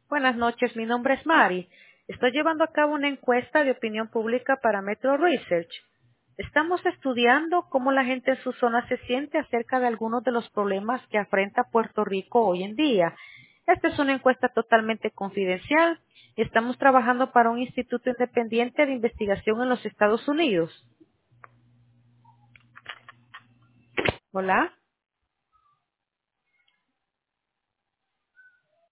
Buenas noches, mi nombre es Mari. Estoy llevando a cabo una encuesta de opinión pública para Metro Research. Estamos estudiando cómo la gente en su zona se siente acerca de algunos de los problemas que afrenta Puerto Rico hoy en día. Esta es una encuesta totalmente confidencial y estamos trabajando para un instituto independiente de investigación en los Estados Unidos. Hola.